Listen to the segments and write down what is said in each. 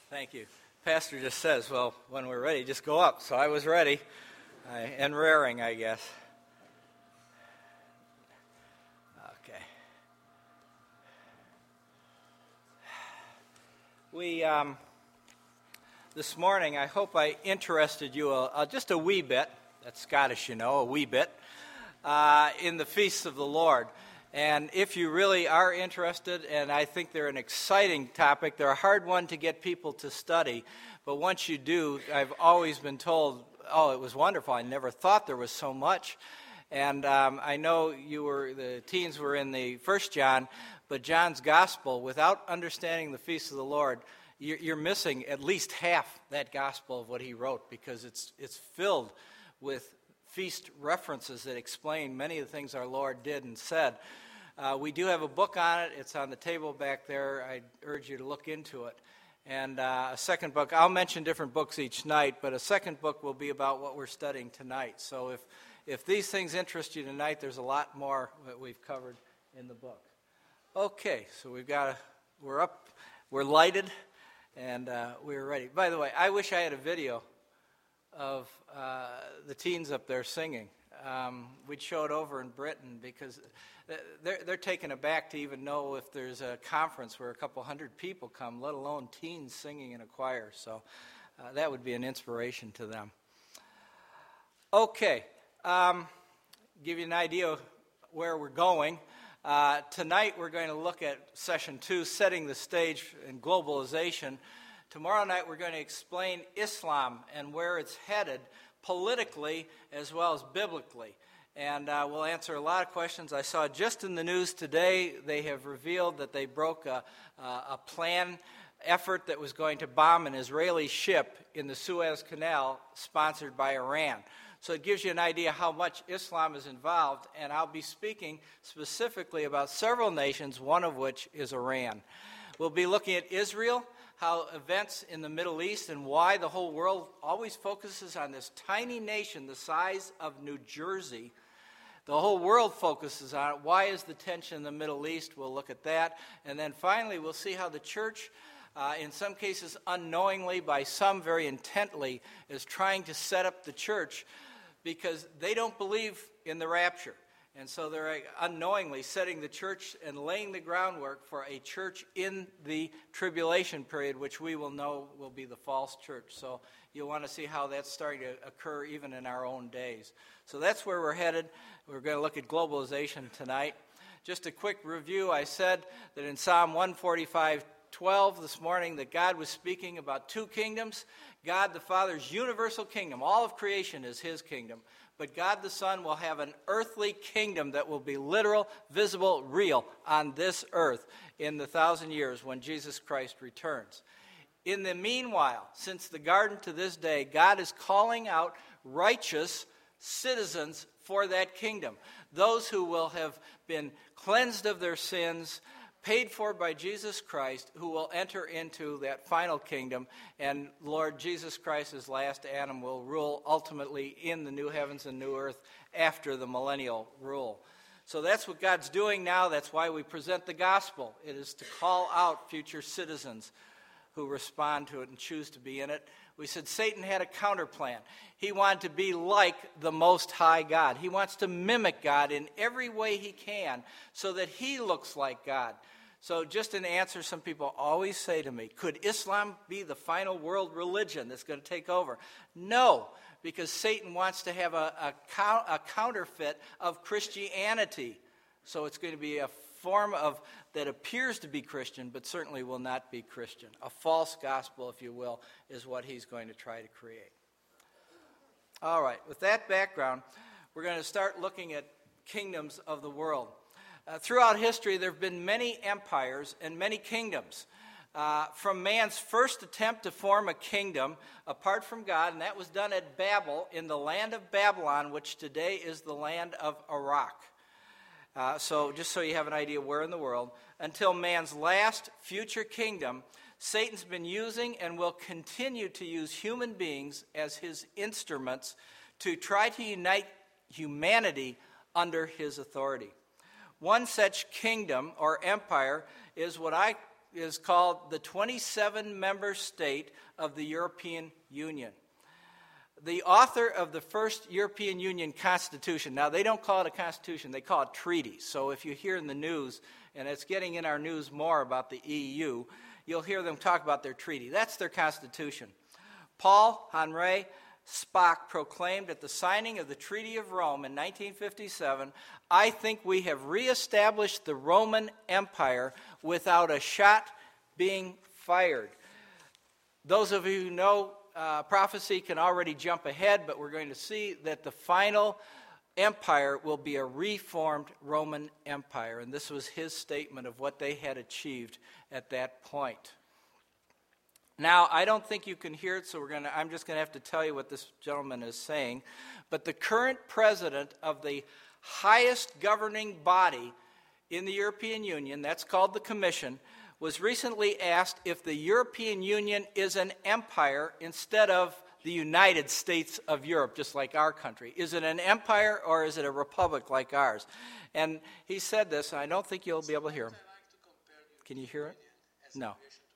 Thank you. Pastor just says, well, when we're ready, just go up. So I was ready and raring, I guess. Okay. This morning, I hope I interested you just a wee bit, that's Scottish, a wee bit, in the feasts of the Lord. And if you really are interested, and I think they're an exciting topic, they're a hard one to get people to study, but once you do, I've always been told, oh, it was wonderful, I never thought there was so much. And I know the teens were in the First John, but John's Gospel, without understanding the feasts of the Lord, you're missing at least half that Gospel of what he wrote, because it's filled with feast references that explain many of the things our Lord did and said. We do have a book on it. It's on the table back there. I urge you to look into it. And a second book, I'll mention different books each night, but a second book will be about what we're studying tonight. So if these things interest you tonight, there's a lot more that we've covered in the book. Okay, so we're up, we're lighted, and we're ready. By the way, I wish I had a video of the teens up there singing. We'd show it over in Britain, because they're taken aback to even know if there's a conference where a couple hundred people come, let alone teens singing in a choir. So that would be an inspiration to them. Okay, give you an idea of where we're going. Tonight we're going to look at Session 2, Setting the Stage in Globalization. Tomorrow night we're going to explain Islam and where it's headed politically as well as biblically. And we'll answer a lot of questions. I saw just in the news today they have revealed that they broke a plan effort that was going to bomb an Israeli ship in the Suez Canal sponsored by Iran. So it gives you an idea how much Islam is involved, and I'll be speaking specifically about several nations, one of which is Iran. We'll be looking at Israel, how events in the Middle East and why the whole world always focuses on this tiny nation the size of New Jersey. The whole world focuses on it. Why is the tension in the Middle East? We'll look at that. And then finally, we'll see how the church, in some cases unknowingly, by some very intently, is trying to set up the church because they don't believe in the rapture. And so they're unknowingly setting the church and laying the groundwork for a church in the tribulation period, which we will know will be the false church. So you'll want to see how that's starting to occur even in our own days. So that's where we're headed. We're going to look at globalization tonight. Just a quick review. I said that in Psalm 145:12 this morning that God was speaking about two kingdoms. God the Father's universal kingdom. All of creation is his kingdom. But God the Son will have an earthly kingdom that will be literal, visible, real on this earth in the 1,000 years when Jesus Christ returns. In the meanwhile, since the garden to this day, God is calling out righteous citizens for that kingdom. Those who will have been cleansed of their sins, paid for by Jesus Christ, who will enter into that final kingdom, and Lord Jesus Christ, as last Adam, will rule ultimately in the new heavens and new earth after the millennial rule. So that's what God's doing now. That's why we present the gospel. It is to call out future citizens who respond to it and choose to be in it. We said Satan had a counter plan. He wanted to be like the Most High God. He wants to mimic God in every way he can so that he looks like God. So just an answer some people always say to me, could Islam be the final world religion that's going to take over? No, because Satan wants to have a counterfeit of Christianity. So it's going to be a form of that appears to be Christian, but certainly will not be Christian. A false gospel, if you will, is what he's going to try to create. All right, with that background, we're going to start looking at kingdoms of the world. Throughout history, there have been many empires and many kingdoms. From man's first attempt to form a kingdom apart from God, and that was done at Babel in the land of Babylon, which today is the land of Iraq. So just so you have an idea where in the world, until man's last future kingdom, Satan's been using and will continue to use human beings as his instruments to try to unite humanity under his authority. One such kingdom or empire is what is called the 27-member state of the European Union. The author of the first European Union Constitution, now they don't call it a constitution, they call it treaties. So if you hear in the news, and it's getting in our news more about the EU, you'll hear them talk about their treaty. That's their constitution. Paul-Henri Spaak proclaimed at the signing of the Treaty of Rome in 1957, "I think we have reestablished the Roman Empire without a shot being fired." Those of you who know prophecy can already jump ahead, but we're going to see that the final empire will be a reformed Roman Empire. And this was his statement of what they had achieved at that point. Now, I don't think you can hear it, so I'm just going to have to tell you what this gentleman is saying. But the current president of the highest governing body in the European Union, that's called the Commission, was recently asked if the European Union is an empire instead of the United States of Europe, just like our country. Is it an empire or is it a republic like ours? And he said this, and I don't think you'll be able to hear him. Can you hear it? No.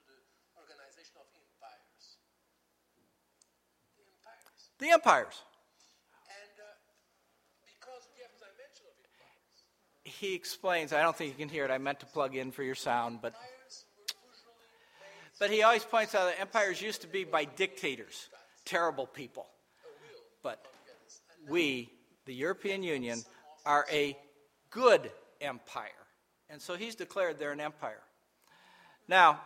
The empires. And because we have dimension of empires. He explains, I don't think you can hear it, I meant to plug in for your sound, but he always points out that empires used to be by dictators, terrible people. But we, the European Union, are a good empire. And so he's declared they're an empire. Now,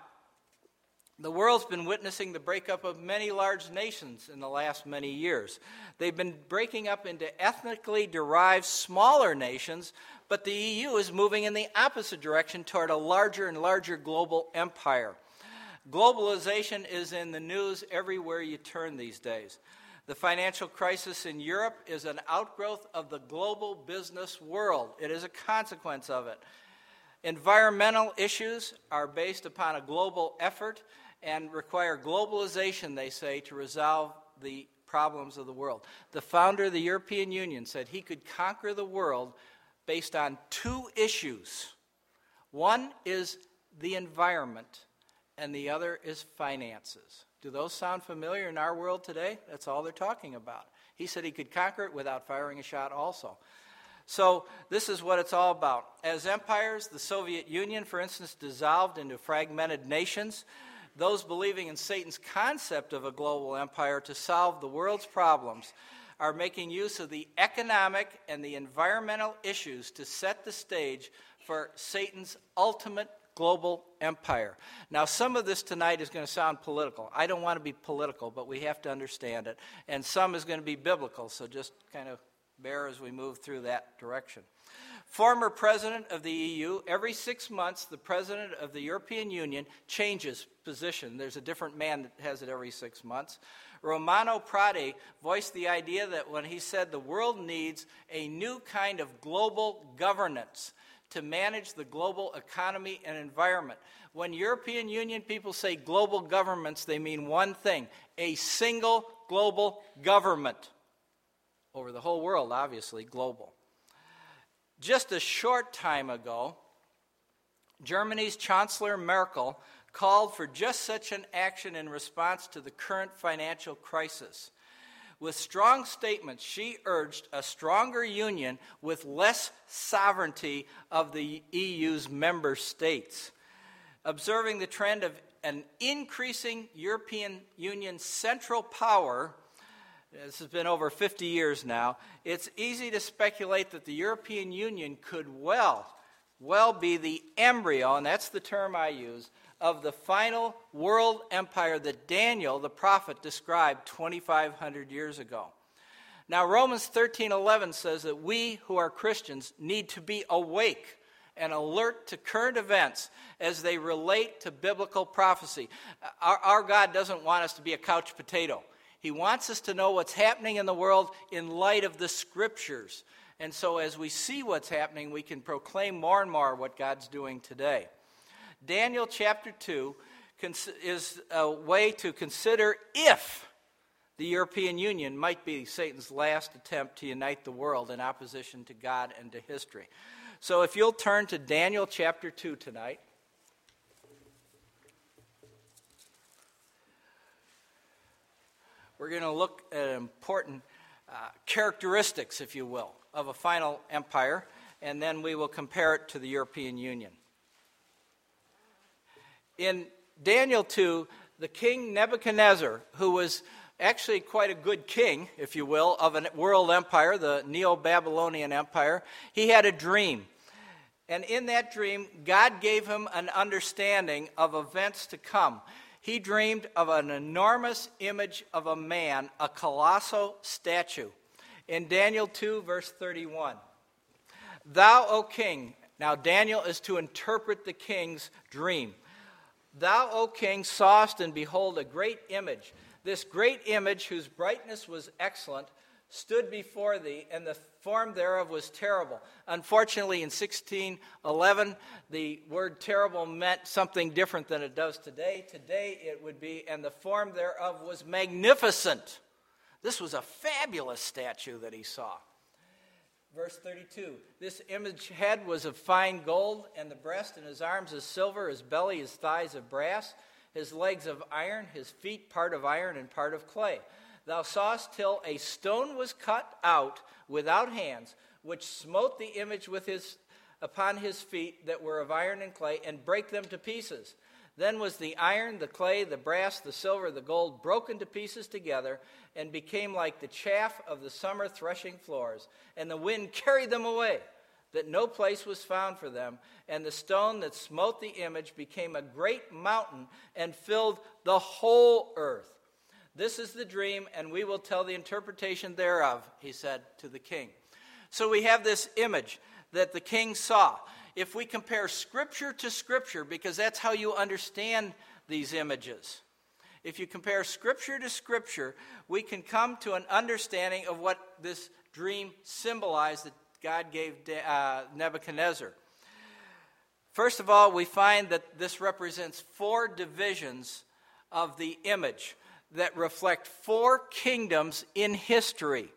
the world's been witnessing the breakup of many large nations in the last many years. They've been breaking up into ethnically derived smaller nations, but the EU is moving in the opposite direction toward a larger and larger global empire. Globalization is in the news everywhere you turn these days. The financial crisis in Europe is an outgrowth of the global business world. It is a consequence of it. Environmental issues are based upon a global effort and require globalization, they say, to resolve the problems of the world. The founder of the European Union said he could conquer the world based on two issues. One is the environment, and the other is finances. Do those sound familiar in our world today? That's all they're talking about. He said he could conquer it without firing a shot also. So this is what it's all about. As empires, the Soviet Union, for instance, dissolved into fragmented nations. Those believing in Satan's concept of a global empire to solve the world's problems are making use of the economic and the environmental issues to set the stage for Satan's ultimate global empire. Now, some of this tonight is going to sound political. I don't want to be political, but we have to understand it. And some is going to be biblical, so just kind of bear as we move through that direction. Former president of the EU, every 6 months, the president of the European Union changes position. There's a different man that has it every 6 months. Romano Prodi voiced the idea that when he said the world needs a new kind of global governance to manage the global economy and environment. When European Union people say global governments, they mean one thing: a single global government. Over the whole world, obviously, global. Just a short time ago, Germany's Chancellor Merkel called for just such an action in response to the current financial crisis. With strong statements, she urged a stronger union with less sovereignty of the EU's member states. Observing the trend of an increasing European Union central power, this has been over 50 years now, it's easy to speculate that the European Union could well be the embryo, and that's the term I use, of the final world empire that Daniel, the prophet, described 2,500 years ago. Now, Romans 13:11 says that we who are Christians need to be awake and alert to current events as they relate to biblical prophecy. Our God doesn't want us to be a couch potato. He wants us to know what's happening in the world in light of the Scriptures. And so as we see what's happening, we can proclaim more and more what God's doing today. Daniel chapter 2 is a way to consider if the European Union might be Satan's last attempt to unite the world in opposition to God and to history. So if you'll turn to Daniel chapter 2 tonight. we're going to look at important characteristics, if you will, of a final empire, and then we will compare it to the European Union. In Daniel 2, the king Nebuchadnezzar, who was actually quite a good king, if you will, of a world empire, the Neo-Babylonian Empire, he had a dream. And in that dream, God gave him an understanding of events to come. He dreamed of an enormous image of a man, a colossal statue. In Daniel 2, verse 31, "Thou, O king," now Daniel is to interpret the king's dream. "Thou, O king, sawest, and behold, a great image. This great image, whose brightness was excellent, stood before thee, and the form thereof was terrible." Unfortunately, in 1611, the word terrible meant something different than it does today. Today it would be, "and the form thereof was magnificent." This was a fabulous statue that he saw. Verse 32, "This image head was of fine gold, and the breast and his arms of silver, his belly, his thighs of brass, his legs of iron, his feet part of iron and part of clay. Thou sawest till a stone was cut out without hands, which smote the image upon his feet that were of iron and clay, and brake them to pieces. Then was the iron, the clay, the brass, the silver, the gold broken to pieces together, and became like the chaff of the summer threshing floors. And the wind carried them away, that no place was found for them. And the stone that smote the image became a great mountain and filled the whole earth. This is the dream, and we will tell the interpretation thereof," he said to the king. So we have this image that the king saw. If we compare Scripture to Scripture, because that's how you understand these images. If you compare Scripture to Scripture, we can come to an understanding of what this dream symbolized that God gave Nebuchadnezzar. First of all, we find that this represents 4 divisions of the image that reflect 4 kingdoms in history.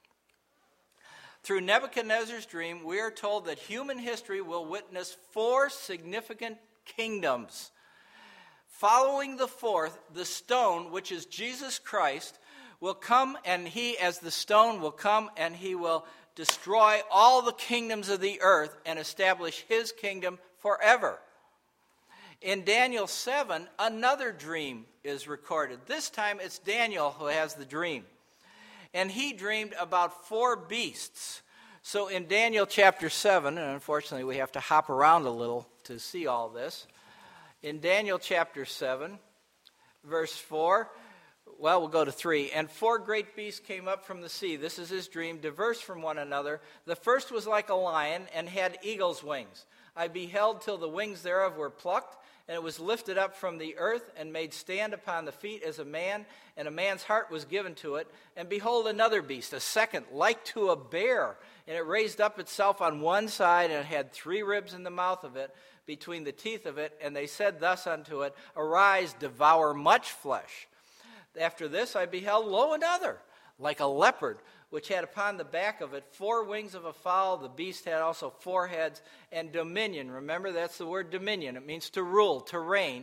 Through Nebuchadnezzar's dream, we are told that human history will witness 4 significant kingdoms. Following the 4th, the stone, which is Jesus Christ, will come, and he, as the stone, will come and he will destroy all the kingdoms of the earth and establish his kingdom forever. In Daniel 7, another dream is recorded. This time it's Daniel who has the dream. And he dreamed about 4 beasts. So in Daniel chapter 7, and unfortunately we have to hop around a little to see all this. In Daniel chapter 7, verse 4, well, we'll go to 3. "And 4 great beasts came up from the sea." This is his dream, "diverse from one another. The first was like a lion and had eagle's wings. I beheld till the wings thereof were plucked, and it was lifted up from the earth and made stand upon the feet as a man, and a man's heart was given to it. And behold, another beast, a second, like to a bear, and it raised up itself on one side, and it had 3 ribs in the mouth of it, between the teeth of it, and they said thus unto it, Arise, devour much flesh. After this I beheld, lo, another, like a leopard, which had upon the back of it 4 wings of a fowl. The beast had also 4 heads, and dominion," remember that's the word dominion, it means to rule, to reign,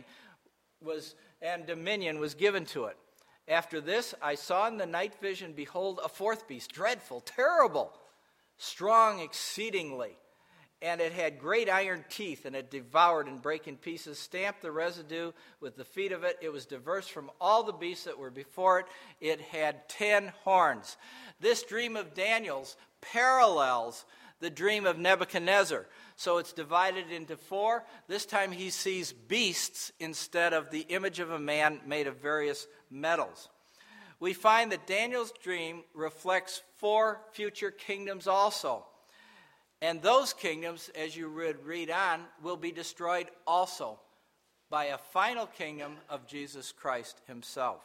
and dominion was given to it. After this I saw in the night vision, behold, a 4th beast, dreadful, terrible, strong exceedingly. And it had great iron teeth, and it devoured and brake in pieces, stamped the residue with the feet of it. It was diverse from all the beasts that were before it. It had 10 horns. This dream of Daniel's parallels the dream of Nebuchadnezzar. So it's divided into 4. This time he sees beasts instead of the image of a man made of various metals. We find that Daniel's dream reflects 4 future kingdoms also. And those kingdoms, as you read on, will be destroyed also by a final kingdom of Jesus Christ himself.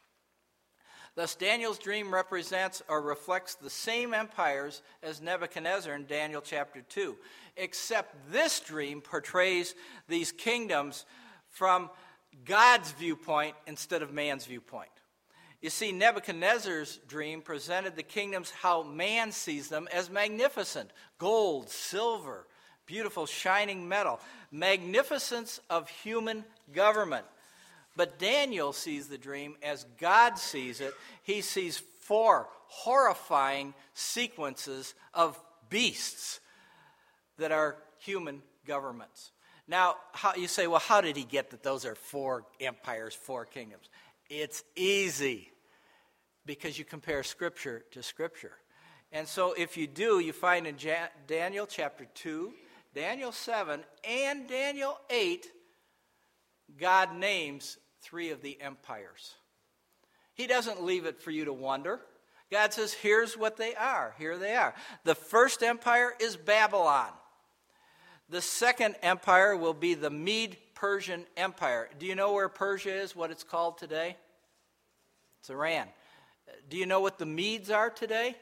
Thus, Daniel's dream represents or reflects the same empires as Nebuchadnezzar in Daniel chapter 2, except this dream portrays these kingdoms from God's viewpoint instead of man's viewpoint. You see, Nebuchadnezzar's dream presented the kingdoms how man sees them as magnificent. Gold, silver, beautiful shining metal. Magnificence of human government. But Daniel sees the dream as God sees it. He sees 4 horrifying sequences of beasts that are human governments. Now, you say, well, how did he get that those are 4 empires, 4 kingdoms? It's easy, because you compare Scripture to Scripture. And so if you do, you find in Daniel chapter 2, Daniel 7, and Daniel 8, God names 3 of the empires. He doesn't leave it for you to wonder. God says, here's what they are. Here they are. The first empire is Babylon. The second empire will be the Mede-Persian Empire. Do you know where Persia is, what it's called today? It's Iran. Do you know what the Medes are today?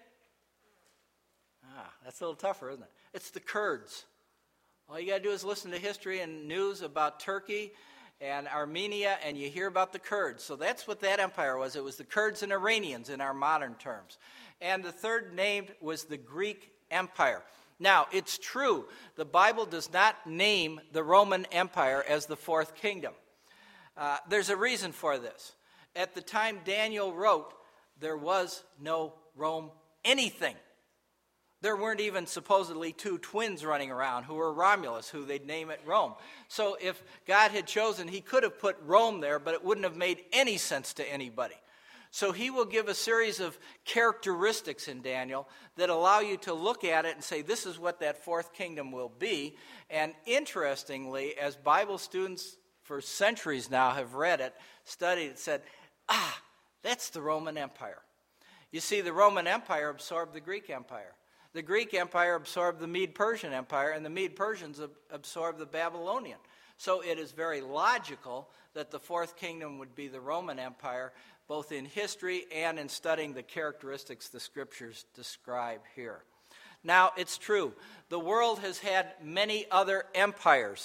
That's a little tougher, isn't it? It's the Kurds. All you got to do is listen to history and news about Turkey and Armenia, and you hear about the Kurds. So that's what that empire was. It was the Kurds and Iranians in our modern terms. And the third named was the Greek Empire. Now, it's true, the Bible does not name the Roman Empire as the 4th kingdom. There's a reason for this. At the time Daniel wrote, there was no Rome anything. There weren't even supposedly 2 twins running around who were Romulus, who they'd name it Rome. So if God had chosen, he could have put Rome there, but it wouldn't have made any sense to anybody. So he will give a series of characteristics in Daniel that allow you to look at it and say, this is what that 4th kingdom will be. And interestingly, as Bible students for centuries now have read it, studied it, said, that's the Roman Empire. You see, the Roman Empire absorbed the Greek Empire. The Greek Empire absorbed the Mede-Persian Empire, and the Mede-Persians absorbed the Babylonian. So it is very logical that the 4th kingdom would be the Roman Empire, both in history and in studying the characteristics the Scriptures describe here. Now, it's true, the world has had many other empires.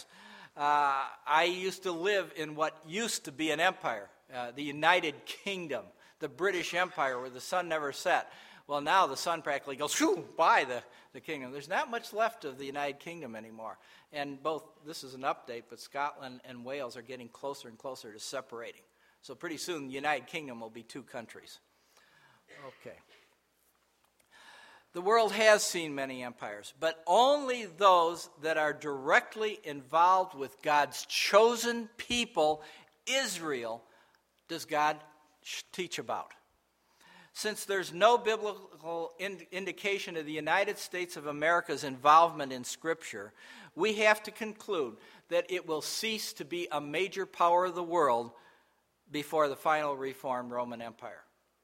I used to live in what used to be an empire, the United Kingdom, the British Empire, where the sun never set. Well, now the sun practically goes by the kingdom. There's not much left of the United Kingdom anymore. And this is an update, but Scotland and Wales are getting closer and closer to separating. So pretty soon the United Kingdom will be 2 countries. Okay. The world has seen many empires, but only those that are directly involved with God's chosen people, Israel, does God teach about. Since there's no biblical indication of the United States of America's involvement in Scripture, we have to conclude that it will cease to be a major power of the world before the final reformed Roman Empire.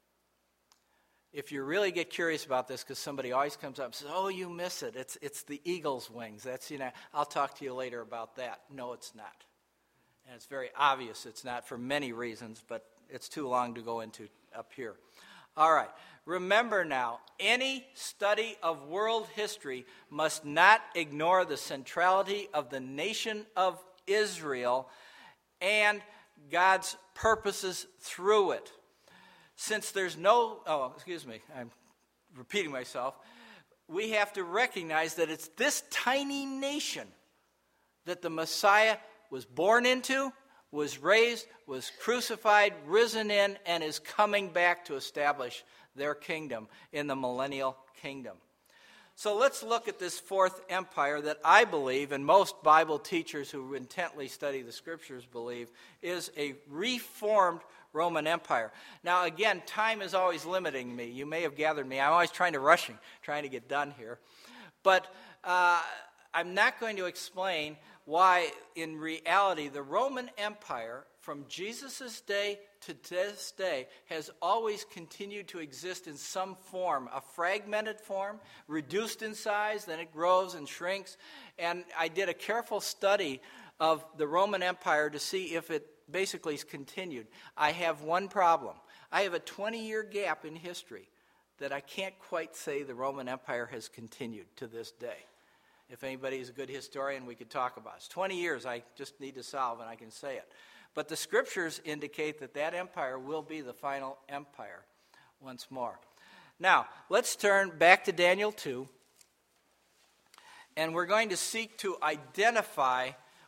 If you really get curious about this, because somebody always comes up and says, oh, you miss it. It's the eagle's wings. I'll talk to you later about that. No, it's not. And it's very obvious it's not for many reasons, but it's too long to go into up here. All right, remember now, any study of world history must not ignore the centrality of the nation of Israel and God's purposes through it. Since there's I'm repeating myself. We have to recognize that it's this tiny nation that the Messiah was born into, was raised, was crucified, risen in, and is coming back to establish their kingdom in the millennial kingdom. So let's look at this 4th empire that I believe, and most Bible teachers who intently study the Scriptures believe, is a reformed Roman Empire. Now again, time is always limiting me. You may have gathered me. I'm always trying to get done here. But I'm not going to explain why, in reality, the Roman Empire, from Jesus' day to this day, has always continued to exist in some form, a fragmented form, reduced in size, then it grows and shrinks. And I did a careful study of the Roman Empire to see if it basically has continued. I have one problem. I have a 20-year gap in history that I can't quite say the Roman Empire has continued to this day. If anybody is a good historian, we could talk about it. It's 20 years I just need to solve, and I can say it. But the Scriptures indicate that empire will be the final empire once more. Now, let's turn back to Daniel 2, and we're going to seek to identify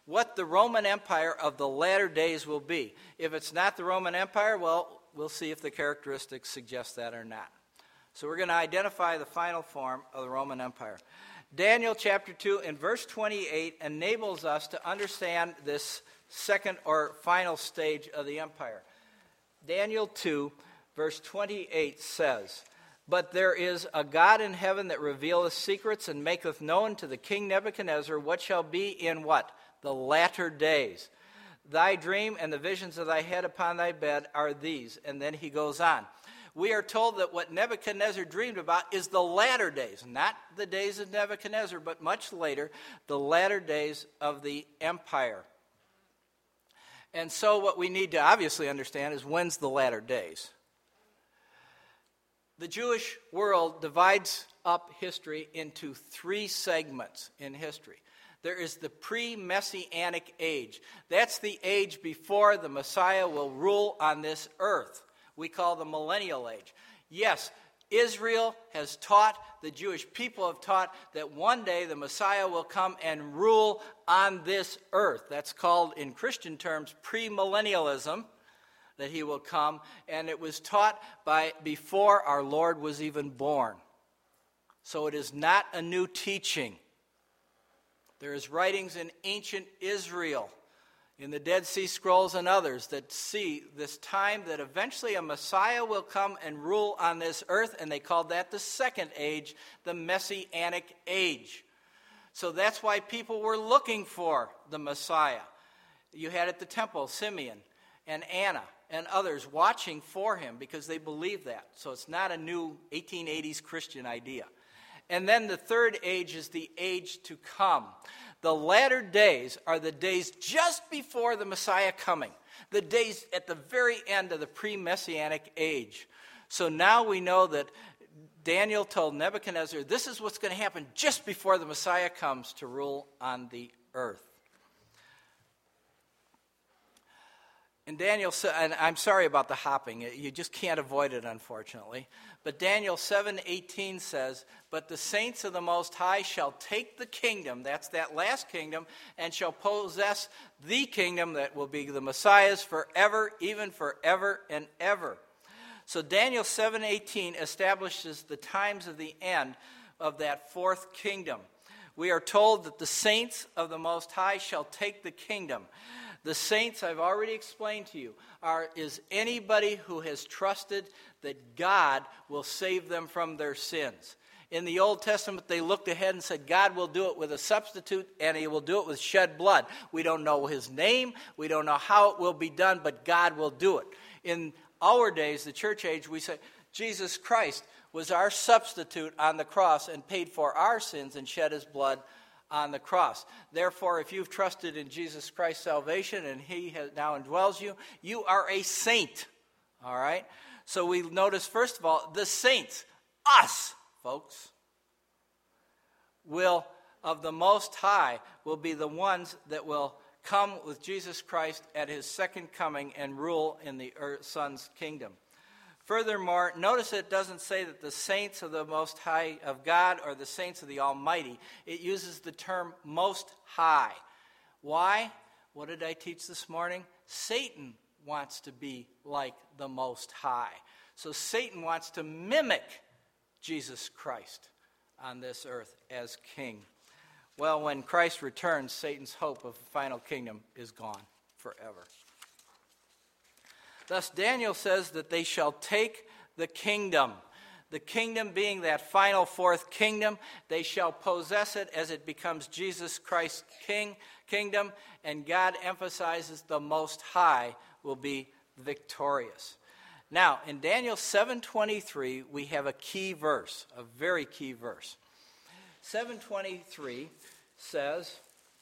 what the Roman Empire of the latter days will be. If it's not the Roman Empire, well, we'll see if the characteristics suggest that or not. So we're going to identify the final form of the Roman Empire. Daniel chapter 2 and verse 28 enables us to understand this second or final stage of the empire. Daniel 2 verse 28 says, "But there is a God in heaven that revealeth secrets and maketh known to the king Nebuchadnezzar what shall be in" what? "The latter days. Thy dream and the visions of thy head upon thy bed are these." And then he goes on. We are told that what Nebuchadnezzar dreamed about is the latter days, not the days of Nebuchadnezzar, but much later, the latter days of the empire. And so what we need to obviously understand is, when's the latter days? The Jewish world divides up history into three segments in history. There is the pre-Messianic age. That's the age before the Messiah will rule on this earth. We call the millennial age. Yes, Israel has taught, the Jewish people have taught, that one day the Messiah will come and rule on this earth. That's called, in Christian terms, premillennialism, that he will come. And it was taught before our Lord was even born. So it is not a new teaching. There is writings in ancient Israel, in the Dead Sea Scrolls and others, that see this time that eventually a Messiah will come and rule on this earth, and they called that the second age, the Messianic age. So that's why people were looking for the Messiah. You had at the temple Simeon and Anna and others watching for him because they believed that. So it's not a new 1880s Christian idea. And then the third age is the age to come. The latter days are the days just before the Messiah coming, the days at the very end of the pre-Messianic age. So now we know that Daniel told Nebuchadnezzar, this is what's going to happen just before the Messiah comes to rule on the earth. And Daniel, and I'm sorry about the hopping, you just can't avoid it, unfortunately. But Daniel 7:18 says, "But the saints of the Most High shall take the kingdom," that's that last kingdom, "and shall possess the kingdom that will be the Messiah's forever, even forever and ever." So Daniel 7:18 establishes the times of the end of that fourth kingdom. We are told that the saints of the Most High shall take the kingdom. The saints, I've already explained to you, is anybody who has trusted that God will save them from their sins. In the Old Testament, they looked ahead and said, God will do it with a substitute, and he will do it with shed blood. We don't know his name, we don't know how it will be done, but God will do it. In our days, the church age, we say, Jesus Christ was our substitute on the cross and paid for our sins and shed his blood on the cross. Therefore, if you've trusted in Jesus Christ's salvation and he now indwells you, you are a saint. All right? So we notice, first of all, the saints, us, folks, will, of the Most High, will be the ones that will come with Jesus Christ at his second coming and rule in the Son's kingdom. Furthermore, notice it doesn't say that the saints of the Most High of God or the saints of the Almighty. It uses the term Most High. Why? What did I teach this morning? Satan wants to be like the Most High. So Satan wants to mimic Jesus Christ on this earth as king. Well, when Christ returns, Satan's hope of the final kingdom is gone forever. Thus, Daniel says that they shall take the kingdom. The kingdom being that final fourth kingdom, they shall possess it as it becomes Jesus Christ's kingdom, and God emphasizes the Most High will be victorious. Now, in Daniel 7:23, we have a key verse, a very key verse. 7:23 says,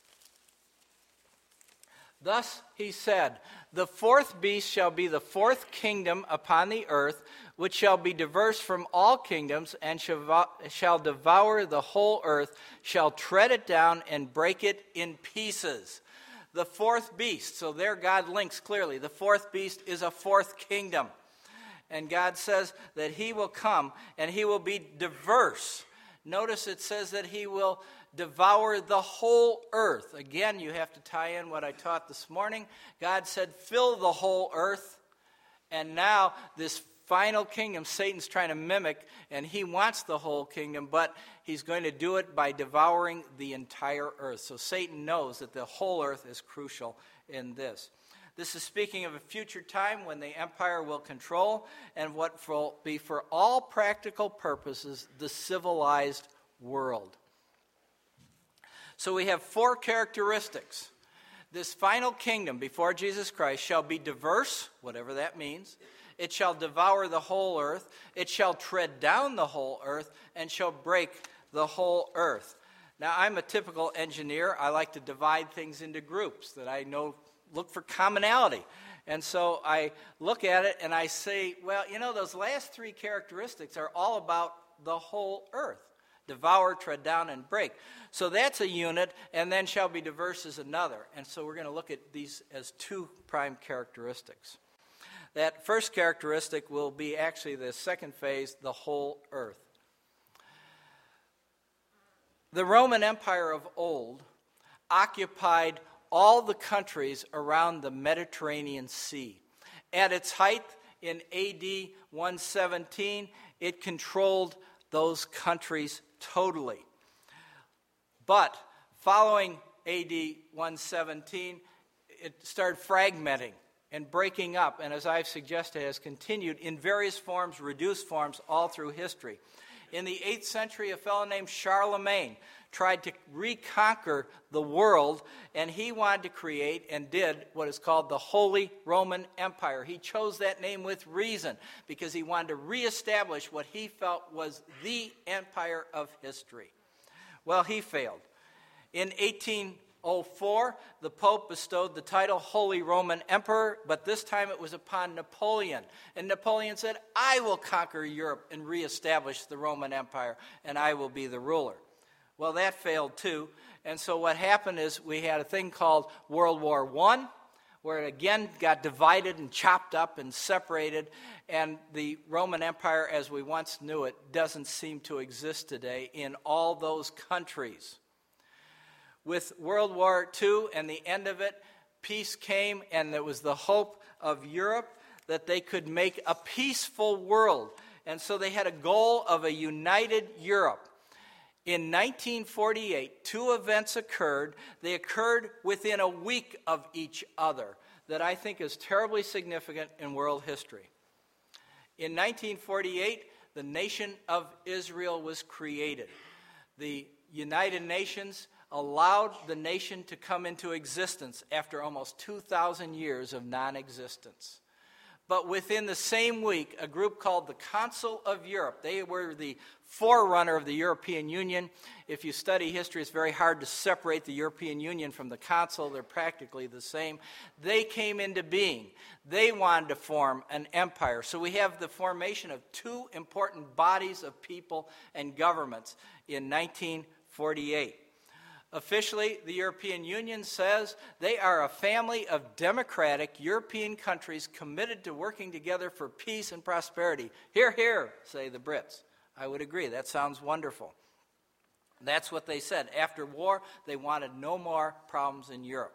"Thus he said, the fourth beast shall be the fourth kingdom upon the earth, which shall be diverse from all kingdoms, and shall devour the whole earth, shall tread it down and break it in pieces." The fourth beast, so there God links clearly. The fourth beast is a fourth kingdom. And God says that he will come and he will be diverse. Notice it says that he will devour the whole earth. Again, you have to tie in what I taught this morning. God said, fill the whole earth. And now this final kingdom, Satan's trying to mimic, and he wants the whole kingdom, but he's going to do it by devouring the entire earth. So Satan knows that the whole earth is crucial in this. This is speaking of a future time when the empire will control and what will be for all practical purposes the civilized world. So we have 4 characteristics. This final kingdom before Jesus Christ shall be diverse, whatever that means. It shall devour the whole earth. It shall tread down the whole earth and shall break the whole earth. Now, I'm a typical engineer. I like to divide things into groups that I know look for commonality. And so I look at it and I say, well, those last 3 characteristics are all about the whole earth. Devour, tread down, and break. So that's a unit, and then shall be diverse is another. And so we're going to look at these as 2 prime characteristics. That first characteristic will be actually the second phase, the whole earth. The Roman Empire of old occupied all the countries around the Mediterranean Sea. At its height in AD 117, it controlled those countries totally. But following AD 117, it started fragmenting and breaking up, and as I've suggested, has continued in various forms, reduced forms, all through history. In the 8th century, a fellow named Charlemagne tried to reconquer the world, and he wanted to create and did what is called the Holy Roman Empire. He chose that name with reason because he wanted to reestablish what he felt was the empire of history. Well, he failed. In 1804, the Pope bestowed the title Holy Roman Emperor, but this time it was upon Napoleon. And Napoleon said, I will conquer Europe and reestablish the Roman Empire, and I will be the ruler. Well, that failed too. And so what happened is we had a thing called World War I, where it again got divided and chopped up and separated, and the Roman Empire as we once knew it doesn't seem to exist today in all those countries. With World War II and the end of it, peace came, and there was the hope of Europe that they could make a peaceful world. And so they had a goal of a united Europe. In 1948, 2 events occurred. They occurred within a week of each other that I think is terribly significant in world history. In 1948, the nation of Israel was created. The United Nations allowed the nation to come into existence after almost 2,000 years of non-existence. But within the same week, a group called the Council of Europe, they were the forerunner of the European Union. If you study history, it's very hard to separate the European Union from the Council. They're practically the same. They came into being. They wanted to form an empire. So we have the formation of 2 important bodies of people and governments in 1948. Officially, the European Union says they are a family of democratic European countries committed to working together for peace and prosperity. Hear, hear, say the Brits. I would agree. That sounds wonderful. That's what they said. After war, they wanted no more problems in Europe.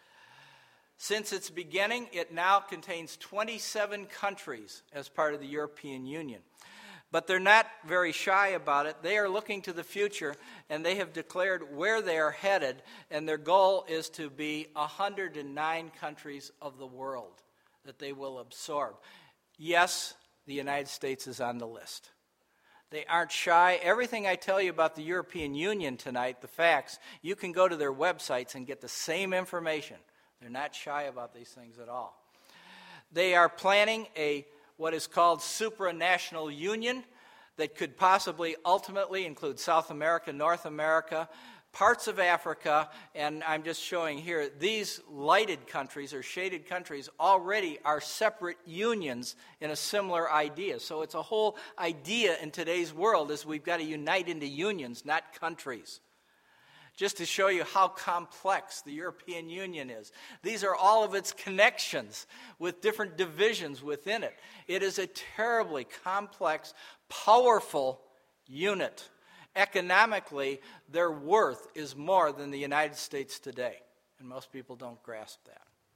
Since its beginning, it now contains 27 countries as part of the European Union. But they're not very shy about it. They are looking to the future, and they have declared where they are headed, and their goal is to be 109 countries of the world that they will absorb. Yes, the United States is on the list. They aren't shy. Everything I tell you about the European Union tonight, the facts, you can go to their websites and get the same information. They're not shy about these things at all. They are planning what is called supranational union that could possibly ultimately include South America, North America, parts of Africa, and I'm just showing here, these lighted countries or shaded countries already are separate unions in a similar idea. So it's a whole idea in today's world is we've got to unite into unions, not countries. Just to show you how complex the European Union is. These are all of its connections with different divisions within it. It is a terribly complex, powerful unit. Economically, their worth is more than the United States today, and most people don't grasp that.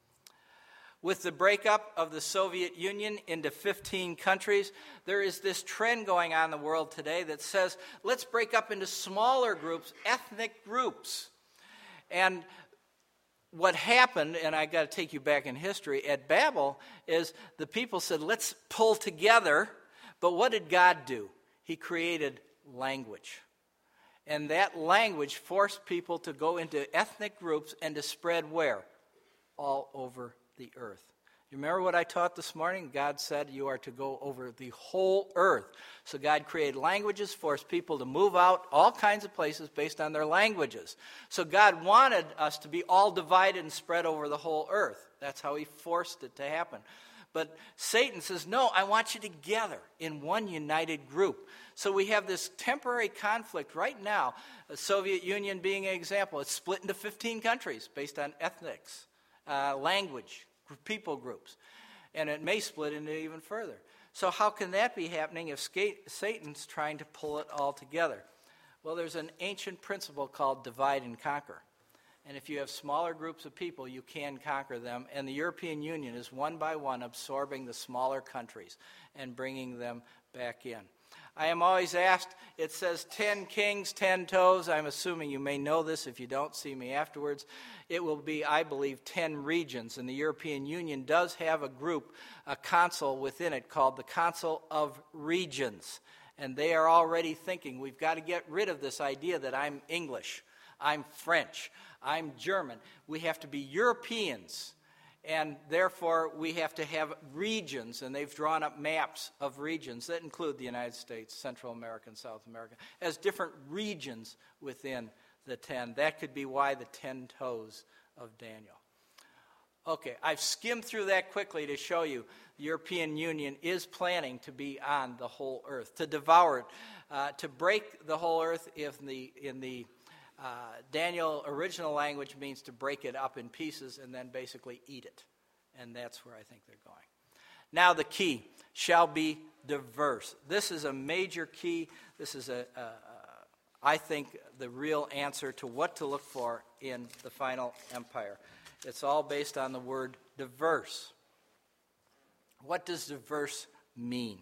With the breakup of the Soviet Union into 15 countries, there is this trend going on in the world today that says, let's break up into smaller groups, ethnic groups. And what happened, and I got to take you back in history, at Babel, is the people said, let's pull together. But what did God do? He created language. And that language forced people to go into ethnic groups and to spread where? All over the earth. You remember what I taught this morning? God said you are to go over the whole earth. So God created languages, forced people to move out all kinds of places based on their languages. So God wanted us to be all divided and spread over the whole earth. That's how he forced it to happen. But Satan says, no, I want you together in one united group. So we have this temporary conflict right now, the Soviet Union being an example. It's split into 15 countries based on ethnics, language, people groups. And it may split into even further. So how can that be happening if Satan's trying to pull it all together? Well, there's an ancient principle called divide and conquer. And if you have smaller groups of people, you can conquer them. And the European Union is one by one absorbing the smaller countries and bringing them back in. I am always asked, it says 10 kings, 10 toes. I'm assuming you may know this if you don't see me afterwards. It will be, I believe, 10 regions. And the European Union does have a group, a council within it called the Council of Regions. And they are already thinking, we've got to get rid of this idea that I'm English, I'm French, I'm German. We have to be Europeans, and therefore we have to have regions, and they've drawn up maps of regions that include the United States, Central America, and South America, as different regions within the 10. That could be why the 10 toes of Daniel. Okay, I've skimmed through that quickly to show you the European Union is planning to be on the whole earth, to devour it, to break the whole earth in the Daniel original language means to break it up in pieces and then basically eat it. And that's where I think they're going. Now the key shall be diverse. This is a major key. This is, I think, the real answer to what to look for in the final empire. It's all based on the word diverse. What does diverse mean?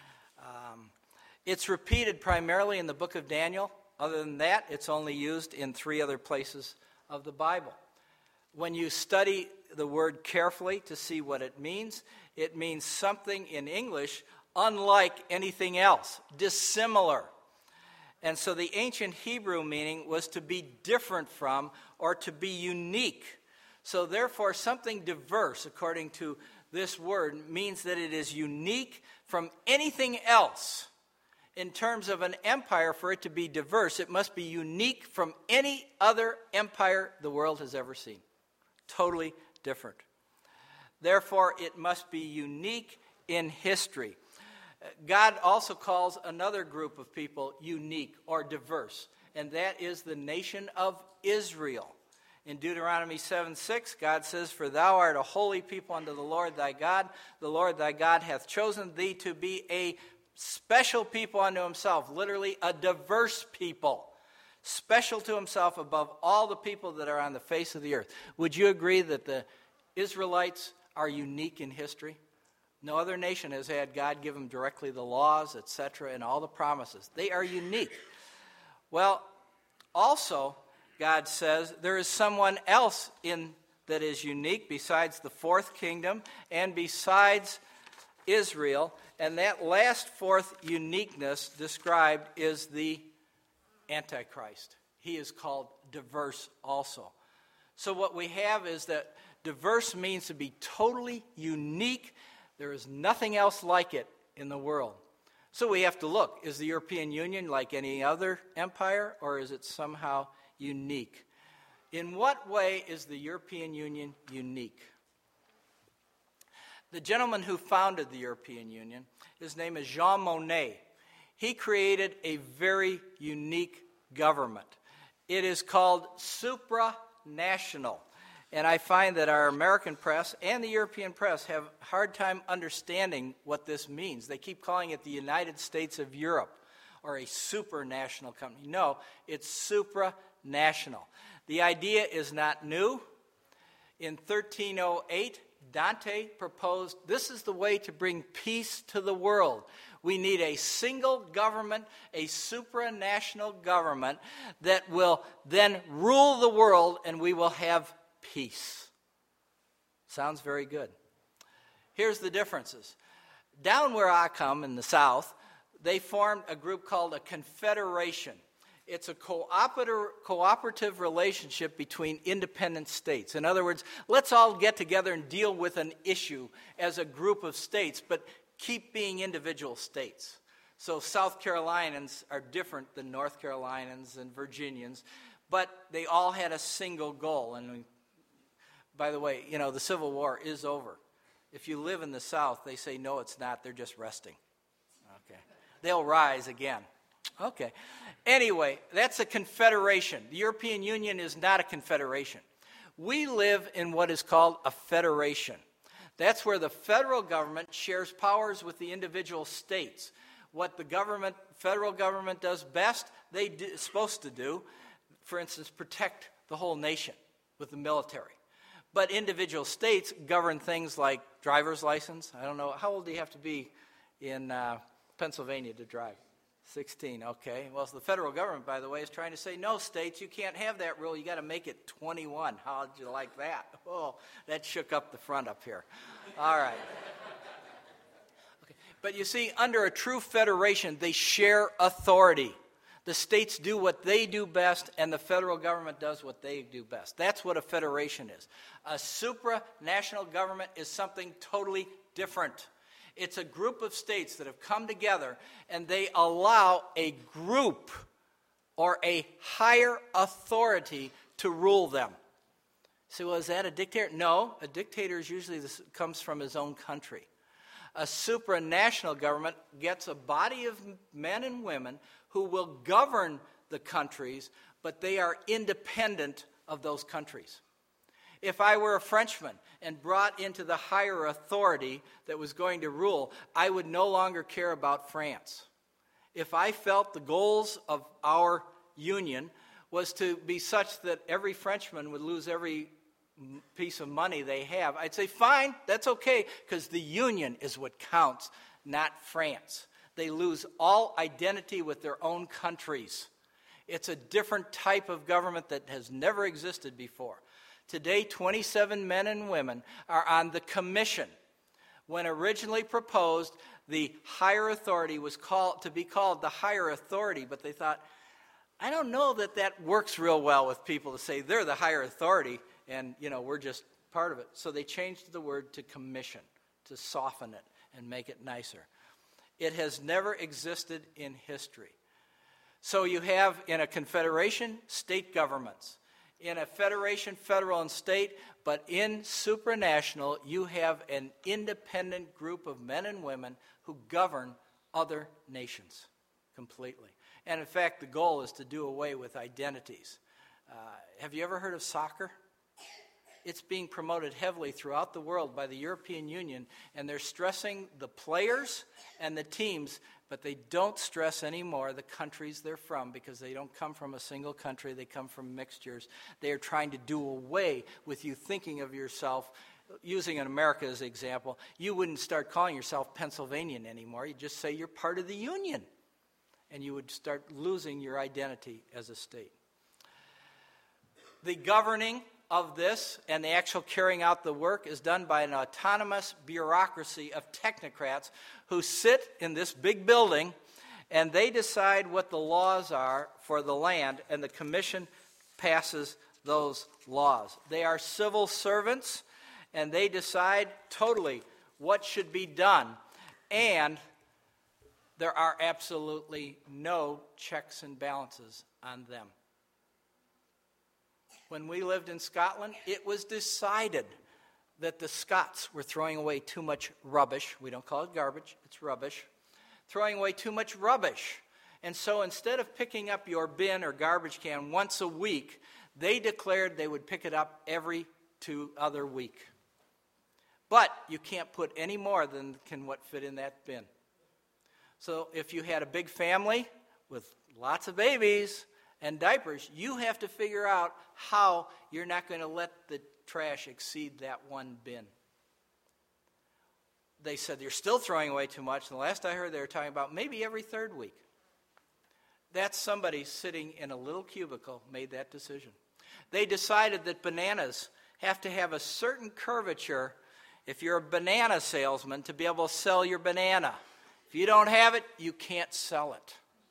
It's repeated primarily in the book of Daniel. Other than that, it's only used in 3 other places of the Bible. When you study the word carefully to see what it means something in English unlike anything else, dissimilar. And so the ancient Hebrew meaning was to be different from or to be unique. So therefore, something diverse, according to this word, means that it is unique from anything else. In terms of an empire, for it to be diverse, it must be unique from any other empire the world has ever seen. Totally different. Therefore, it must be unique in history. God also calls another group of people unique or diverse, and that is the nation of Israel. In Deuteronomy 7:6, God says, "For thou art a holy people unto the Lord thy God. The Lord thy God hath chosen thee to be a special people unto himself," literally a diverse people, special to himself above all the people that are on the face of the earth. Would you agree that the Israelites are unique in history? No other nation has had God give them directly the laws, etc., and all the promises. They are unique. Well, also, God says there is someone else that is unique besides the 4th kingdom and besides Israel. And that last 4th uniqueness described is the Antichrist. He is called diverse also. So what we have is that diverse means to be totally unique. There is nothing else like it in the world. So we have to look, is the European Union like any other empire, or is it somehow unique? In what way is the European Union unique? The gentleman who founded the European Union, his name is Jean Monnet. He created a very unique government. It is called supranational. And I find that our American press and the European press have a hard time understanding what this means. They keep calling it the United States of Europe or a supranational company. No, it's supranational. The idea is not new. In 1308, Dante proposed this is the way to bring peace to the world. We need a single government, a supranational government that will then rule the world, and we will have peace. Sounds very good. Here's the differences. Down where I come in the South, they formed a group called a confederation. It's a cooperative relationship between independent states. In other words, let's all get together and deal with an issue as a group of states, but keep being individual states. So South Carolinians are different than North Carolinians and Virginians, but they all had a single goal. And by the way, the Civil War is over. If you live in the South, they say, no, it's not. They're just resting. Okay. They'll rise again. Okay. Anyway, that's a confederation. The European Union is not a confederation. We live in what is called a federation. That's where the federal government shares powers with the individual states. What the federal government does best, they're supposed to do, for instance, protect the whole nation with the military. But individual states govern things like driver's license. I don't know, how old do you have to be in Pennsylvania to drive? 16, okay. Well, the federal government, by the way, is trying to say, no, states, you can't have that rule. You got to make it 21. How'd you like that? Oh, that shook up the front up here. All right. Okay. But you see, under a true federation, they share authority. The states do what they do best, and the federal government does what they do best. That's what a federation is. A supranational government is something totally different. It's a group of states that have come together, and they allow a group or a higher authority to rule them. So, well, is that a dictator? No, a dictator is usually comes from his own country. A supranational government gets a body of men and women who will govern the countries, but they are independent of those countries. If I were a Frenchman and brought into the higher authority that was going to rule, I would no longer care about France. If I felt the goals of our union was to be such that every Frenchman would lose every piece of money they have, I'd say, fine, that's okay, because the union is what counts, not France. They lose all identity with their own countries. It's a different type of government that has never existed before. Today, 27 men and women are on the commission. When originally proposed, the higher authority was to be called the higher authority, but they thought, I don't know that works real well with people to say they're the higher authority and, we're just part of it. So they changed the word to commission, to soften it and make it nicer. It has never existed in history. So you have, in a confederation, state governments. In a federation, federal and state, but in supranational, you have an independent group of men and women who govern other nations completely. And in fact, the goal is to do away with identities. Have you ever heard of soccer? It's being promoted heavily throughout the world by the European Union, and they're stressing the players and the teams, but they don't stress anymore the countries they're from, because they don't come from a single country, they come from mixtures. They are trying to do away with you thinking of yourself, using America as an example, you wouldn't start calling yourself Pennsylvanian anymore, you'd just say you're part of the Union, and you would start losing your identity as a state. The governing of this and the actual carrying out the work is done by an autonomous bureaucracy of technocrats who sit in this big building, and they decide what the laws are for the land, and the commission passes those laws. They are civil servants, and they decide totally what should be done, and there are absolutely no checks and balances on them. When we lived in Scotland, it was decided that the Scots were throwing away too much rubbish. We don't call it garbage, it's rubbish. Throwing away too much rubbish. And so instead of picking up your bin or garbage can once a week, they declared they would pick it up every 2 other week. But you can't put any more than what fit in that bin. So if you had a big family with lots of babies and diapers, you have to figure out how you're not going to let the trash exceed that one bin. They said you're still throwing away too much. And the last I heard, they were talking about maybe every third week. That's somebody sitting in a little cubicle made that decision. They decided that bananas have to have a certain curvature if you're a banana salesman to be able to sell your banana. If you don't have it, you can't sell it.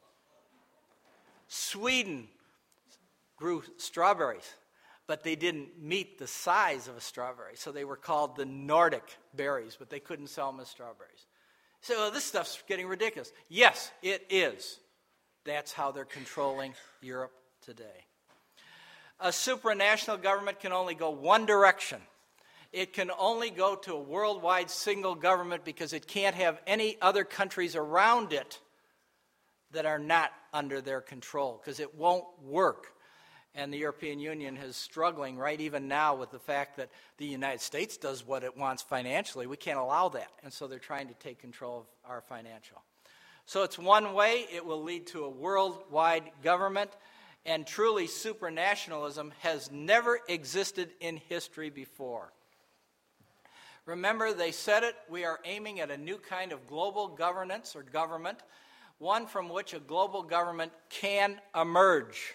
Sweden grew strawberries, but they didn't meet the size of a strawberry, so they were called the Nordic berries, but they couldn't sell them as strawberries. So, well, this stuff's getting ridiculous. Yes, it is. That's how they're controlling Europe today. A supranational government can only go one direction. It can only go to a worldwide single government because it can't have any other countries around it that are not under their control, because it won't work. And the European Union is struggling right even now with the fact that the United States does what it wants financially. We can't allow that. And so they're trying to take control of our financial. So it's one way. It will lead to a worldwide government. And truly, supranationalism has never existed in history before. Remember, they said it, we are aiming at a new kind of global governance or government, one from which a global government can emerge.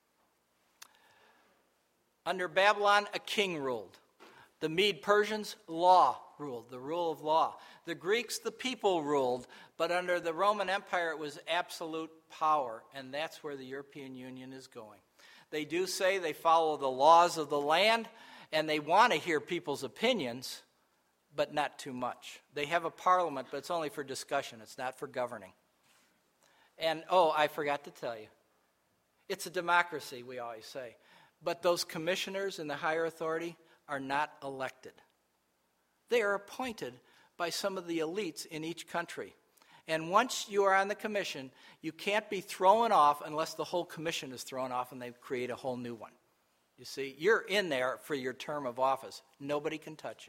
Under Babylon, a king ruled. The Mede-Persians, law ruled, the rule of law. The Greeks, the people ruled, but under the Roman Empire, it was absolute power, and that's where the European Union is going. They do say they follow the laws of the land, and they want to hear people's opinions, but not too much. They have a parliament, but it's only for discussion. It's not for governing. And, I forgot to tell you, it's a democracy, we always say. But those commissioners in the higher authority are not elected. They are appointed by some of the elites in each country. And once you are on the commission, you can't be thrown off unless the whole commission is thrown off and they create a whole new one. You see, you're in there for your term of office. Nobody can touch you.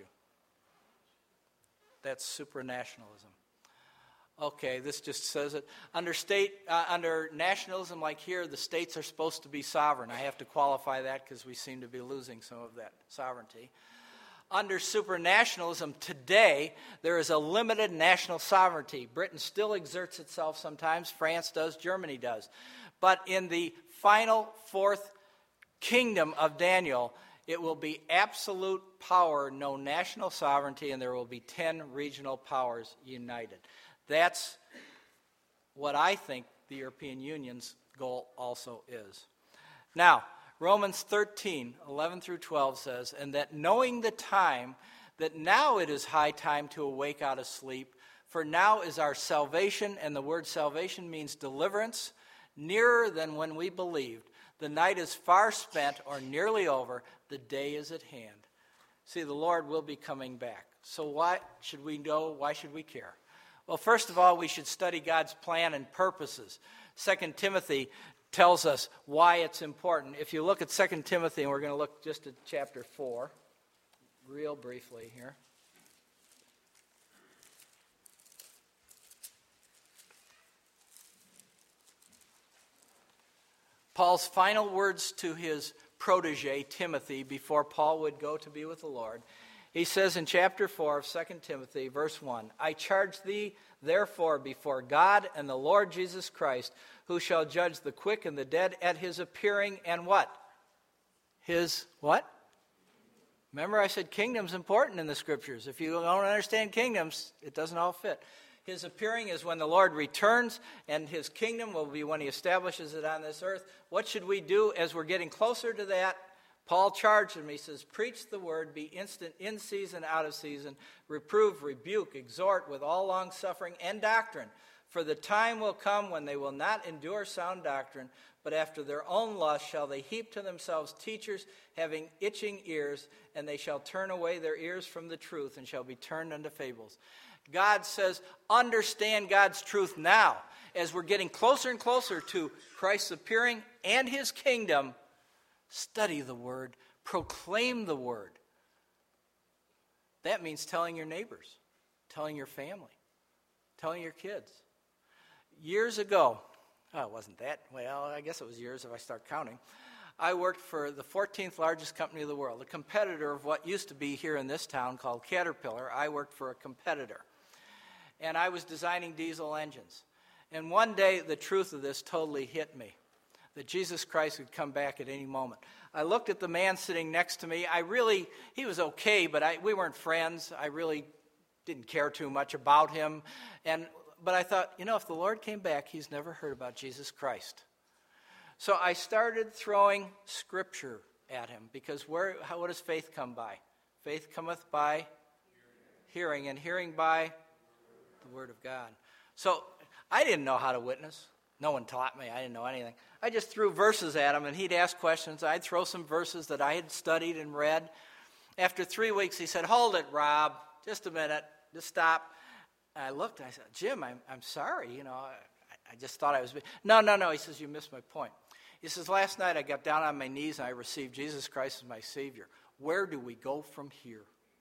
That's supranationalism. Okay, this just says it. Under nationalism like here, the states are supposed to be sovereign. I have to qualify that because we seem to be losing some of that sovereignty. Under supranationalism today, there is a limited national sovereignty. Britain still exerts itself sometimes. France does. Germany does. But in the final fourth kingdom of Daniel, it will be absolute power, no national sovereignty, and there will be 10 regional powers united. That's what I think the European Union's goal also is. Now, Romans 13, 11 through 12 says, and that knowing the time, that now it is high time to awake out of sleep, for now is our salvation, and the word salvation means deliverance, nearer than when we believed. The night is far spent or nearly over, the day is at hand. See, the Lord will be coming back. So why should we know? Why should we care? Well, first of all, we should study God's plan and purposes. 2 Timothy tells us why it's important. If you look at 2 Timothy, and we're going to look just at chapter 4, real briefly here. Paul's final words to his protege, Timothy, before Paul would go to be with the Lord. He says in chapter 4 of 2 Timothy, verse 1, I charge thee, therefore, before God and the Lord Jesus Christ, who shall judge the quick and the dead at his appearing and what? His what? Remember I said kingdom's important in the scriptures. If you don't understand kingdoms, it doesn't all fit. His appearing is when the Lord returns, and his kingdom will be when he establishes it on this earth. What should we do as we're getting closer to that? Paul charged him, he says, preach the word, be instant in season, out of season, reprove, rebuke, exhort with all longsuffering and doctrine. For the time will come when they will not endure sound doctrine, but after their own lust shall they heap to themselves teachers having itching ears, and they shall turn away their ears from the truth and shall be turned unto fables. God says, understand God's truth now. As we're getting closer and closer to Christ's appearing and his kingdom, study the word, proclaim the word. That means telling your neighbors, telling your family, telling your kids. Years ago, Oh, it wasn't that. Well, I guess it was years if I start counting. I worked for the 14th largest company in the world, a competitor of what used to be here in this town called Caterpillar. I worked for a competitor. And I was designing diesel engines. And one day, the truth of this totally hit me, that Jesus Christ would come back at any moment. I looked at the man sitting next to me. He was okay, but we weren't friends. I really didn't care too much about him. But I thought, if the Lord came back, he's never heard about Jesus Christ. So I started throwing Scripture at him, because what does faith come by? Faith cometh by hearing, and hearing by the Word of God. So I didn't know how to witness. No one taught me. I didn't know anything. I just threw verses at him, and he'd ask questions. I'd throw some verses that I had studied and read. After 3 weeks, he said, "Hold it, Rob. Just a minute. Just stop." And I looked, and I said, "Jim, I'm sorry. I just thought I was..." No. He says, "You missed my point." He says, "Last night I got down on my knees and I received Jesus Christ as my Savior. Where do we go from here?"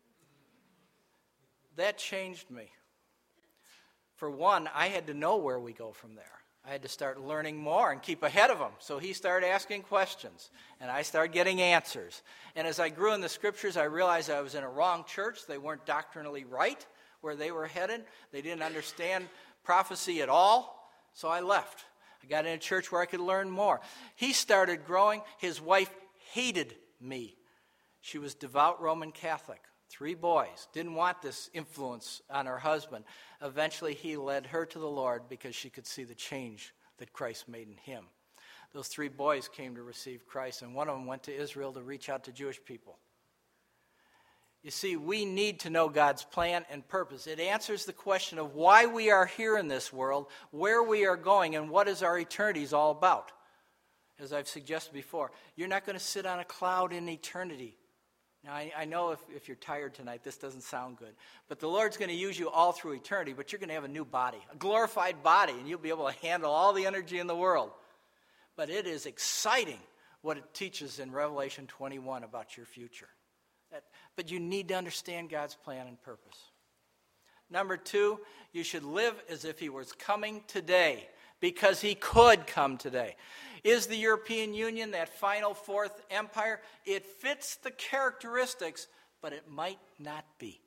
That changed me. For one, I had to know where we go from there. I had to start learning more and keep ahead of him. So he started asking questions, and I started getting answers. And as I grew in the Scriptures, I realized I was in a wrong church. They weren't doctrinally right where they were headed. They didn't understand prophecy at all. So I left. I got in a church where I could learn more. He started growing. His wife hated me. She was devout Roman Catholic. 3 boys. Didn't want this influence on her husband. Eventually, he led her to the Lord because she could see the change that Christ made in him. Those 3 boys came to receive Christ, and one of them went to Israel to reach out to Jewish people. You see, we need to know God's plan and purpose. It answers the question of why we are here in this world, where we are going, and what is our eternity all about. As I've suggested before, you're not going to sit on a cloud in eternity. Now, I know if you're tired tonight, this doesn't sound good. But the Lord's going to use you all through eternity, but you're going to have a new body, a glorified body, and you'll be able to handle all the energy in the world. But it is exciting what it teaches in Revelation 21 about your future. But you need to understand God's plan and purpose. Number 2, you should live as if he was coming today, because he could come today. Is the European Union that final 4th empire? It fits the characteristics, but it might not be.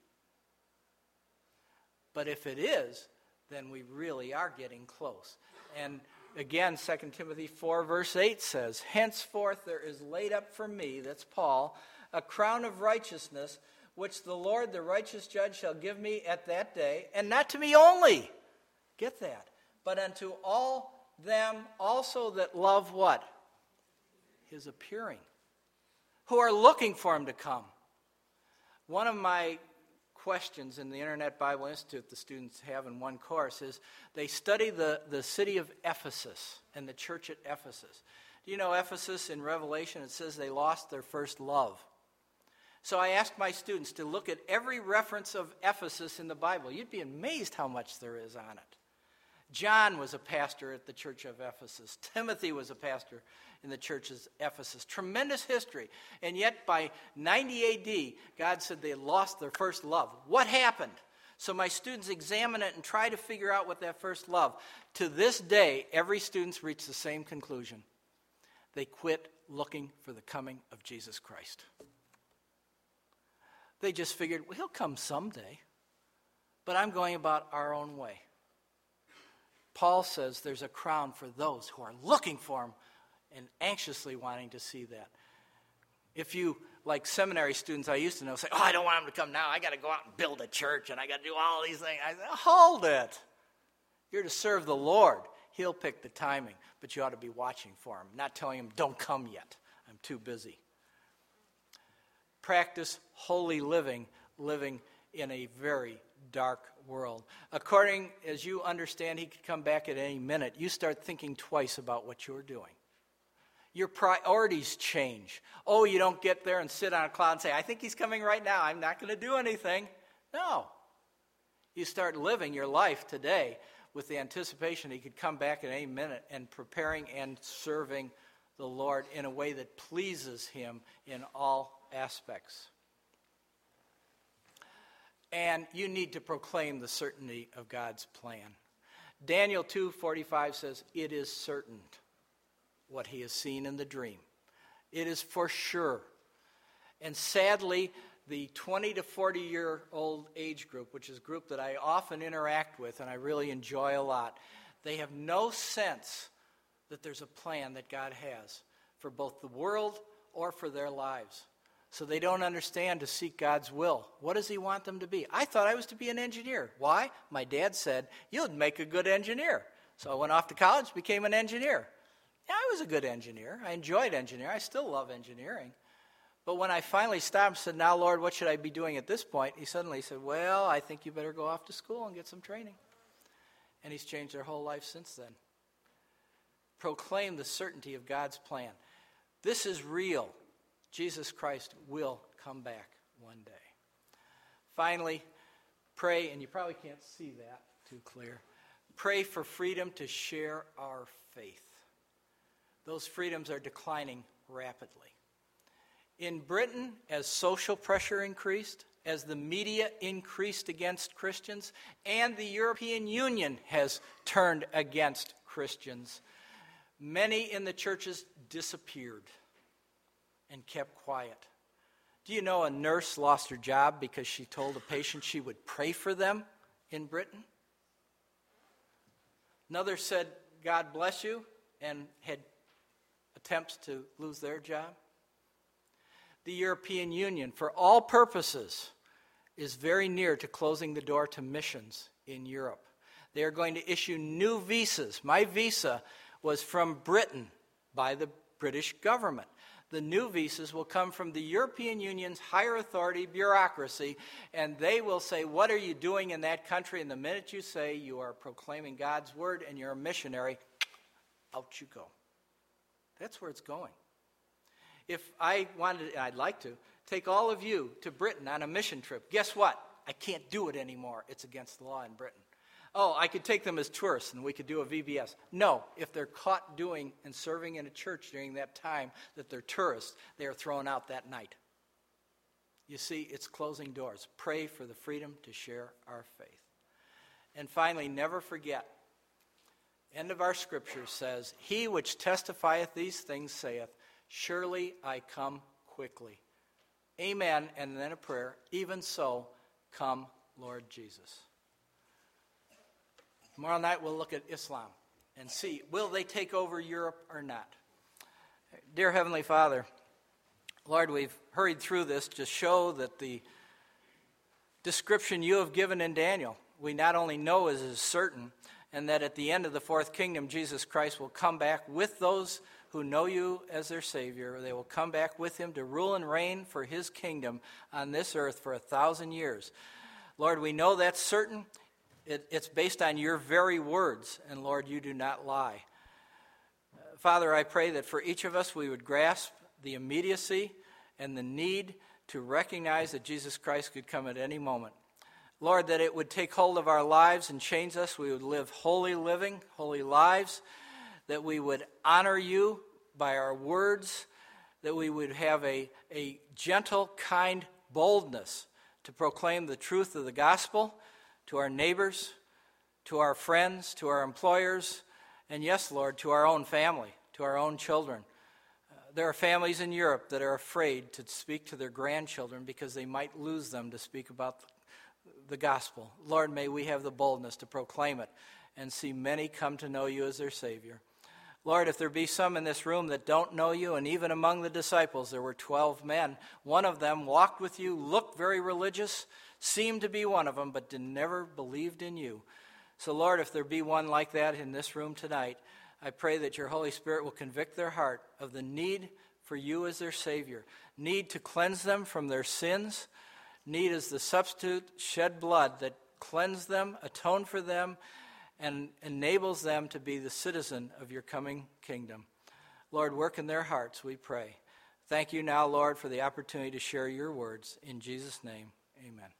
But if it is, then we really are getting close. And again, 2 Timothy 4 verse 8 says, "Henceforth there is laid up for me," that's Paul, "a crown of righteousness, which the Lord, the righteous judge, shall give me at that day, and not to me only," get that, "but unto all them also that love" what? His appearing, who are looking for him to come. One of my questions in the Internet Bible Institute the students have in one course is they study the city of Ephesus and the church at Ephesus. Do you know Ephesus in Revelation, it says they lost their first love. So I asked my students to look at every reference of Ephesus in the Bible. You'd be amazed how much there is on it. John was a pastor at the church of Ephesus. Timothy was a pastor in the church of Ephesus. Tremendous history. And yet by 90 AD, God said they had lost their first love. What happened? So my students examine it and try to figure out what that first love. To this day, every student's reached the same conclusion. They quit looking for the coming of Jesus Christ. They just figured, well, he'll come someday. But I'm going about our own way. Paul says there's a crown for those who are looking for him and anxiously wanting to see that. If you, like seminary students I used to know, say, "Oh, I don't want him to come now. I got to go out and build a church, and I got to do all these things." I say, hold it. You're to serve the Lord. He'll pick the timing, but you ought to be watching for him, not telling him, "Don't come yet. I'm too busy." Practice holy living in a very dark world. According as you understand he could come back at any minute, you start thinking twice about what you're doing. Your priorities change. Oh, you don't get there and sit on a cloud and say, "I think he's coming right now. I'm not going to do anything." No. You start living your life today with the anticipation he could come back at any minute, and preparing and serving the Lord in a way that pleases him in all aspects. And you need to proclaim the certainty of God's plan. Daniel 2:45 says, it is certain what he has seen in the dream. It is for sure. And sadly, the 20 to 40-year-old age group, which is a group that I often interact with and I really enjoy a lot, they have no sense that there's a plan that God has for both the world or for their lives. So they don't understand to seek God's will. What does he want them to be? I thought I was to be an engineer. Why? My dad said, you'd make a good engineer. So I went off to college, became an engineer. Yeah, I was a good engineer. I enjoyed engineering. I still love engineering. But when I finally stopped and said, now, Lord, what should I be doing at this point? He suddenly said, well, I think you better go off to school and get some training. And he's changed their whole life since then. Proclaim the certainty of God's plan. This is real. Jesus Christ will come back one day. Finally, pray, and you probably can't see that too clear. Pray for freedom to share our faith. Those freedoms are declining rapidly. In Britain, as social pressure increased, as the media increased against Christians, and the European Union has turned against Christians, many in the churches disappeared and kept quiet. Do you know a nurse lost her job because she told a patient she would pray for them in Britain? Another said, God bless you, and had attempts to lose their job. The European Union, for all purposes, is very near to closing the door to missions in Europe. They are going to issue new visas. My visa was from Britain by the British government. The new visas will come from the European Union's higher authority bureaucracy, and they will say, what are you doing in that country? And the minute you say you are proclaiming God's word and you're a missionary, out you go. That's where it's going. If I wanted, and I'd like to, take all of you to Britain on a mission trip, guess what? I can't do it anymore. It's against the law in Britain. Oh, I could take them as tourists and we could do a VBS. No, if they're caught doing and serving in a church during that time that they're tourists, they are thrown out that night. You see, it's closing doors. Pray for the freedom to share our faith. And finally, never forget, end of our scripture says, he which testifieth these things saith, surely I come quickly. Amen, and then a prayer, even so, come Lord Jesus. Tomorrow night we'll look at Islam and see, will they take over Europe or not? Dear Heavenly Father, Lord, we've hurried through this to show that the description you have given in Daniel, we not only know is certain, and that at the end of the fourth kingdom, Jesus Christ will come back with those who know you as their Savior. They will come back with him to rule and reign for his kingdom on this earth for 1,000 years. Lord, we know that's certain. It's based on your very words, and Lord, you do not lie. Father, I pray that for each of us we would grasp the immediacy and the need to recognize that Jesus Christ could come at any moment. Lord, that it would take hold of our lives and change us. We would live holy living, holy lives, that we would honor you by our words, that we would have a gentle, kind boldness to proclaim the truth of the gospel to our neighbors, to our friends, to our employers, and yes, Lord, to our own family, to our own children. There are families in Europe that are afraid to speak to their grandchildren because they might lose them to speak about the gospel. Lord, may we have the boldness to proclaim it and see many come to know you as their Savior. Lord, if there be some in this room that don't know you, and even among the disciples there were 12 men, one of them walked with you, looked very religious, seemed to be one of them, but never believed in you. So Lord, if there be one like that in this room tonight, I pray that your Holy Spirit will convict their heart of the need for you as their Savior, need to cleanse them from their sins, need as the substitute shed blood that cleansed them, atoned for them, and enables them to be the citizen of your coming kingdom. Lord, work in their hearts, we pray. Thank you now, Lord, for the opportunity to share your words. In Jesus' name, amen.